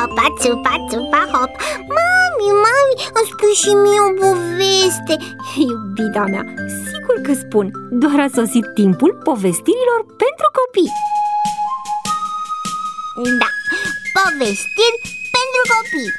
țupa, țupa, țupa, hop. Mami, îmi spui și mie o poveste. Iubita mea, sigur că spun. Doar a sosit timpul povestirilor pentru copii. Da, povestiri pentru copii.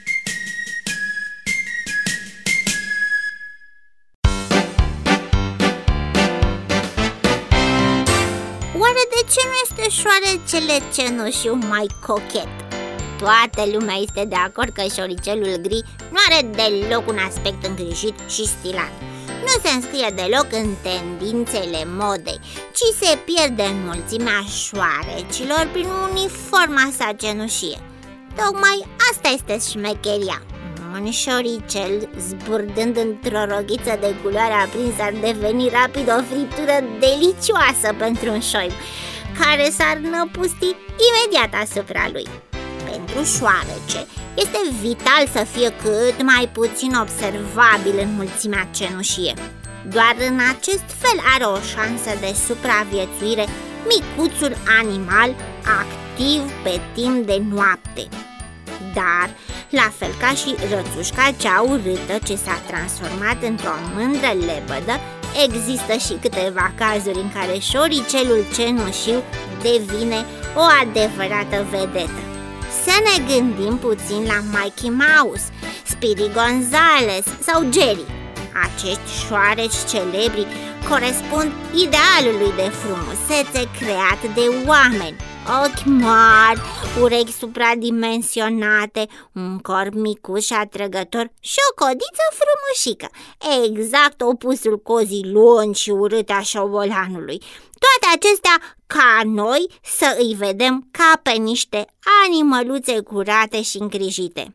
Oare de ce nu este șoarecele cenușiu mai cochet? Toată lumea este de acord că șoricelul gri nu are deloc un aspect îngrijit și stilat. Nu se înscrie deloc în tendințele modei, ci se pierde în mulțimea șoarecilor prin uniforma sa cenușie. Tocmai asta este șmecheria. Un șoricel, zburdând într-o roghiță de culoare aprinsă, ar deveni rapid o friptură delicioasă pentru un șoim, care s-ar năpusti imediat asupra lui. Pentru șoarece este vital să fie cât mai puțin observabil în mulțimea cenușie. Doar în acest fel are o șansă de supraviețuire micuțul animal activ pe timp de noapte. Dar, la fel ca și rățușca cea urâtă ce s-a transformat într-o mândră lebădă, există și câteva cazuri în care șoricelul cenușiu devine o adevărată vedetă. Să ne gândim puțin la Mickey Mouse, Speedy Gonzales sau Jerry. Acești șoareci celebri corespund idealului de frumusețe creat de oameni. Ochi mari, urechi supradimensionate, un corp micuț și atrăgător și o codiță frumușică, exact opusul cozii lungi și urâte a șobolanului. Toate acestea ca noi să îi vedem ca pe niște animăluțe curate și îngrijite.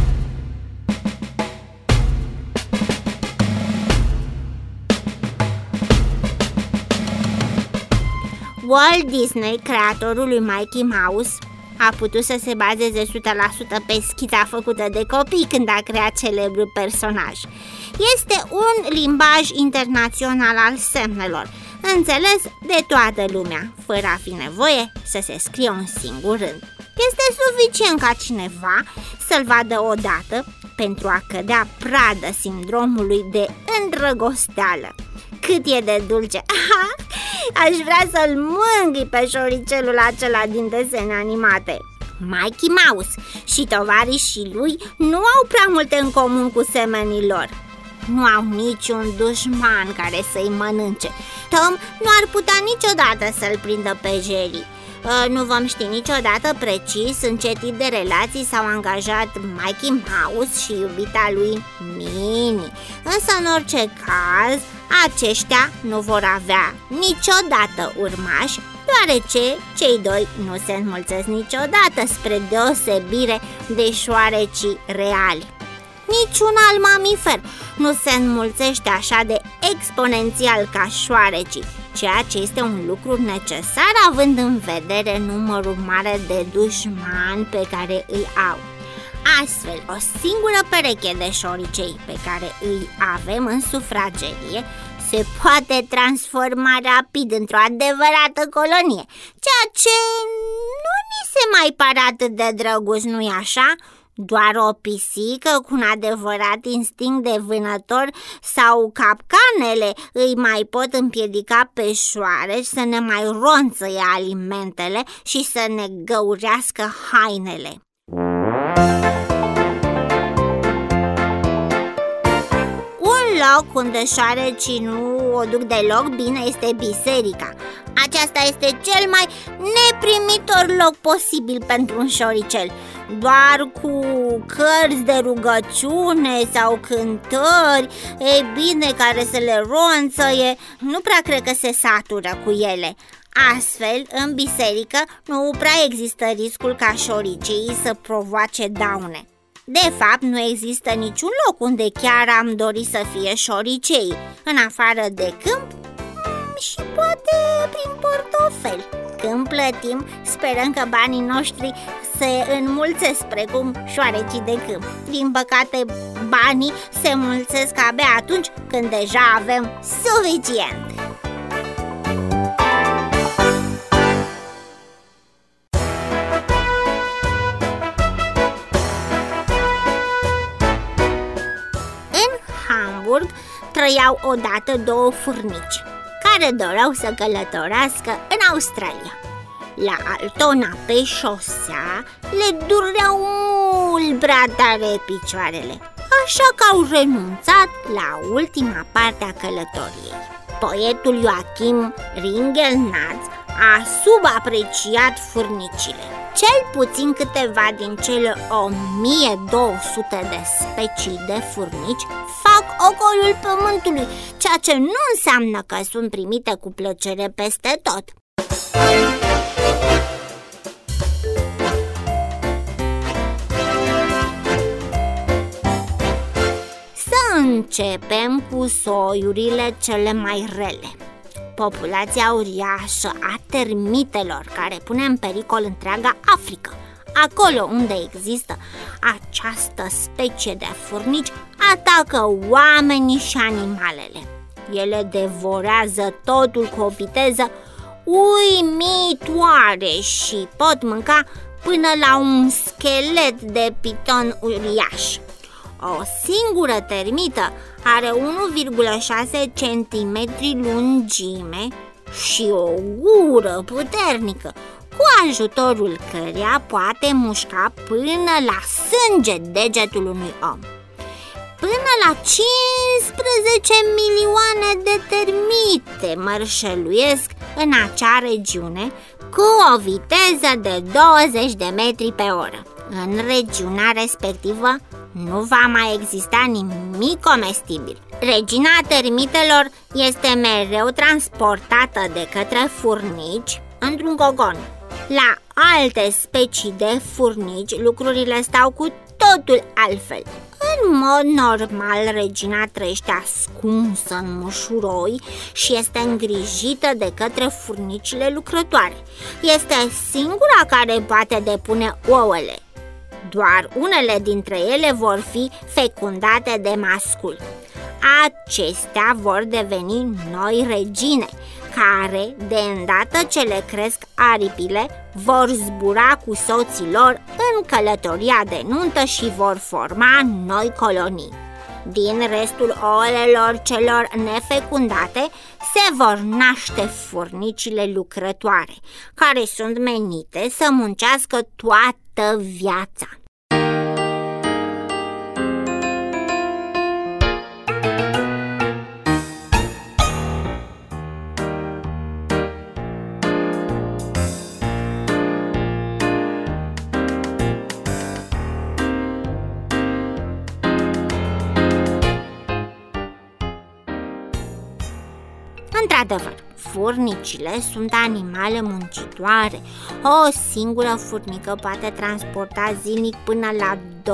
Walt Disney, creatorul lui Mickey Mouse, a putut să se bazeze 100% pe schița făcută de copii când a creat celebrul personaj. Este un limbaj internațional al semnelor, înțeles de toată lumea, fără a fi nevoie să se scrie un singur rând. Este suficient ca cineva să-l vadă odată pentru a cădea pradă sindromului de îndrăgosteală. Cât e de dulce! Aș vrea să-l mângâi pe șoricelul acela din desene animate. Mickey Mouse și tovarășii lui nu au prea multe în comun cu semenii lor. Nu au niciun dușman care să-i mănânce. Tom nu ar putea niciodată să-l prindă pe Jerry. Nu vom ști niciodată precis în ce tip de relații s-au angajat Mickey Mouse și iubita lui Minnie. Însă, în orice caz, aceștia nu vor avea niciodată urmași, deoarece cei doi nu se înmulțesc niciodată, spre deosebire de șoarecii reali. Niciun alt mamifer nu se înmulțește așa de exponențial ca șoarecii, ceea ce este un lucru necesar având în vedere numărul mare de dușmani pe care îi au. Astfel, o singură pereche de șoricei pe care îi avem în sufragerie se poate transforma rapid într-o adevărată colonie, ceea ce nu ni se mai pare atât de drăguț, nu-i așa? Doar o pisică cu un adevărat instinct de vânător sau capcanele îi mai pot împiedica pe șoareci să ne mai ronțăie alimentele și să ne găurească hainele. Loc unde șoarecii nu o duc deloc bine este biserica. Aceasta este cel mai neprimitor loc posibil pentru un șoricel. Doar cu cărți de rugăciune sau cântări, ei bine, care să le ronțăie, nu prea cred că se satură cu ele. Astfel, în biserică nu prea există riscul ca șoricii să provoace daune. De fapt, nu există niciun loc unde chiar am dorit să fie șoricei, în afară de câmp și poate prin portofel. Când plătim, sperăm că banii noștri se înmulțesc precum șoarecii de câmp. Din păcate, banii se mulțesc abia atunci când deja avem suficient. trăiau odată două furnici care doreau să călătorească în Australia. La Altona, pe șosea, le dureau mult prea tare picioarele, așa că au renunțat la ultima parte a călătoriei. Poetul Joachim Ringelnatz a subapreciat furnicile. Cel puțin câteva din cele 1200 de specii de furnici fac ocolul pământului, ceea ce nu înseamnă că sunt primite cu plăcere peste tot. Să începem cu soiurile cele mai rele. Populația uriașă a termitelor care pune în pericol întreaga Africa. Acolo unde există această specie de furnici, atacă oamenii și animalele. Ele devorează totul cu o viteză uimitoare și pot mânca până la un schelet de piton uriaș. O singură termită are 1,6 cm lungime și o gură puternică, cu ajutorul căreia poate mușca până la sânge degetul unui om. Până la 15 milioane de termite mărșăluiesc în acea regiune cu o viteză de 20 de metri pe oră. În regiunea respectivă nu va mai exista nimic comestibil. Regina termitelor este mereu transportată de către furnici într-un cogon. La alte specii de furnici lucrurile stau cu totul altfel. În mod normal, regina trăiește ascunsă în mușuroi și este îngrijită de către furnicile lucrătoare. Este singura care poate depune ouăle. Doar unele dintre ele vor fi fecundate de mascul. Acestea vor deveni noi regine, care, de îndată ce le cresc aripile, vor zbura cu soții lor în călătoria de nuntă și vor forma noi colonii. Din restul ouălelor celor nefecundate se vor naște furnicile lucrătoare, care sunt menite să muncească toată viața. Într-adevăr, furnicile sunt animale muncitoare. O singură furnică poate transporta zilnic până la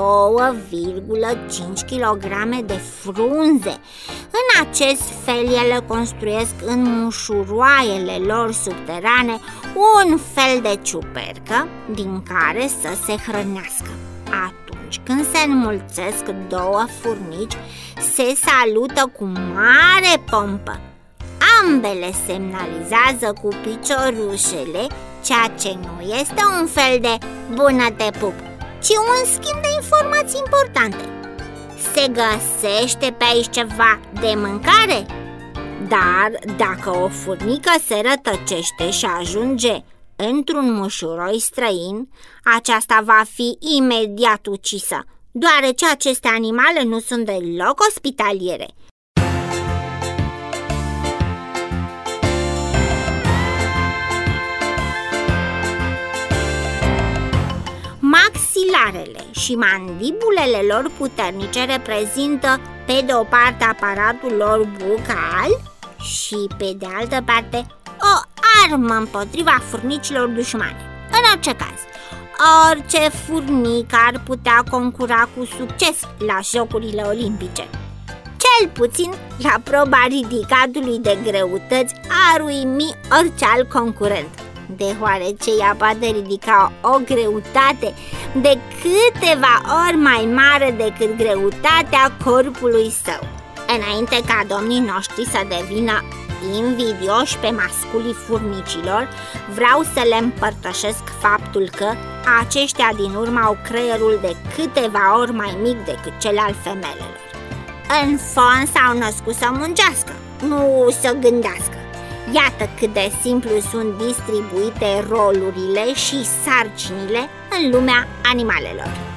2,5 kg de frunze. În acest fel, ele construiesc în mușuroaiele lor subterane un fel de ciupercă din care să se hrănească. Atunci când se înmulțesc două furnici, se salută cu mare pompă. Ambele semnalizează cu piciorușele, ceea ce nu este un fel de bună te pup, ci un schimb de informații importante. Se găsește pe aici ceva de mâncare? Dar dacă o furnică se rătăcește și ajunge într-un mușuroi străin, aceasta va fi imediat ucisă, deoarece aceste animale nu sunt deloc ospitaliere. Maxilarele și mandibulele lor puternice reprezintă pe de o parte aparatul lor bucal și pe de altă parte o armă împotriva furnicilor dușmane. În orice caz, orice furnic ar putea concura cu succes la Jocurile Olimpice. Cel puțin la proba ridicatului de greutăți ar uimi orice alt concurent, deoarece ea poate ridica o greutate de câteva ori mai mare decât greutatea corpului său. Înainte ca domnii noștri să devină invidioși pe masculii furnicilor, vreau să le împărtășesc faptul că aceștia din urmă au creierul de câteva ori mai mic decât cel al femelelor. În fond s-au născut să muncească, nu să gândească. Iată cât de simplu sunt distribuite rolurile și sarcinile în lumea animalelor.